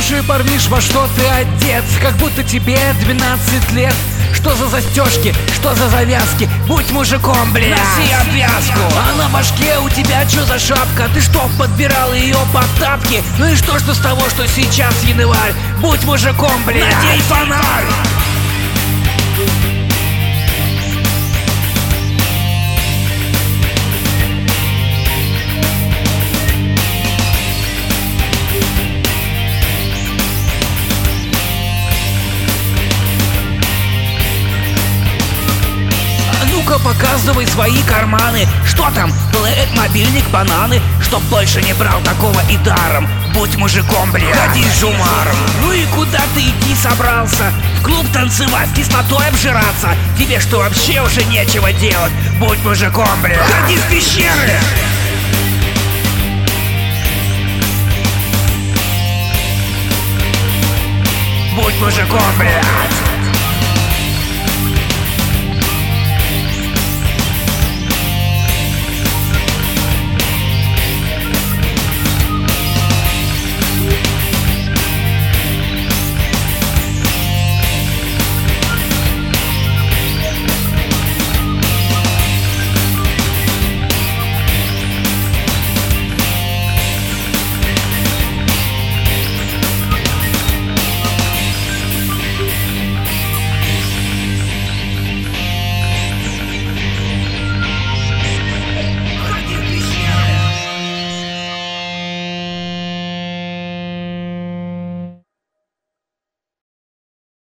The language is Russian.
Слушай, парниш, во что ты одет? Как будто тебе 12 лет. Что за застежки, что за завязки? Будь мужиком, блядь. Носи обвязку. А на башке у тебя что за шапка? Ты что, подбирал ее под тапки? Ну и что с того, что сейчас январь? Будь мужиком, блядь. Надень фонарь. Ну-ка, показывай свои карманы. Что там? Плеет, мобильник, бананы. Чтоб больше не брал такого и даром. Будь мужиком, блядь. Ходи с жумаром. Ну и куда ты идти собрался? В клуб танцевать, кислотой обжираться? Тебе что, вообще уже нечего делать? Будь мужиком, блядь. Ходи с пещеры. Будь мужиком, блядь.